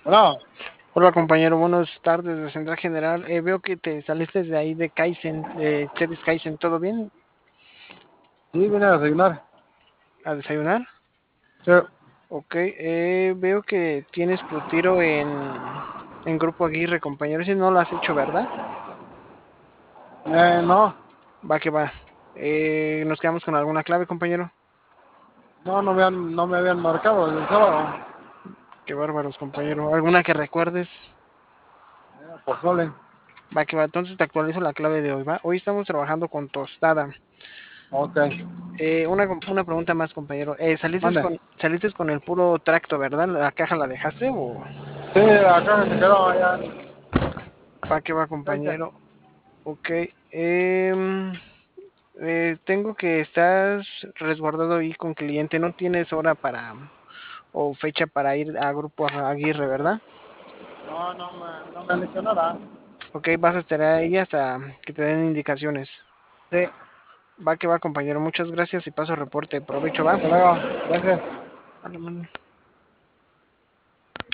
Bueno, Hola compañero, buenas tardes de Central General. Veo que te saliste de ahí de Kaizen, de Cheris Kaizen, ¿todo bien? sí, vine a desayunar. ¿A desayunar? Sí. Ok, veo que tienes tu tiro en Grupo Aguirre, compañero. Si no lo has hecho, ¿verdad? No, Va que va. Nos quedamos con alguna clave, compañero. no me habían marcado desde el sábado. Qué bárbaros, compañero. ¿Alguna que recuerdes? Pozole. Va que va. Entonces te actualizo la clave de hoy, ¿va? Hoy estamos trabajando con tostada. Ok. Una pregunta más, compañero. Mande. Saliste con el puro tracto, ¿verdad? ¿La caja la dejaste o...? Sí, acá se quedó allá en Va que va, aceite. compañero. Ok. Tengo que estás resguardado ahí con cliente. No tienes hora para o fecha para ir a Grupo Aguirre, ¿verdad? No me han dicho nada. Ok, vas a estar ahí hasta que te den indicaciones. Sí, Va que va, compañero. Muchas gracias y paso reporte. Provecho, va. hasta luego. Gracias. A la mano.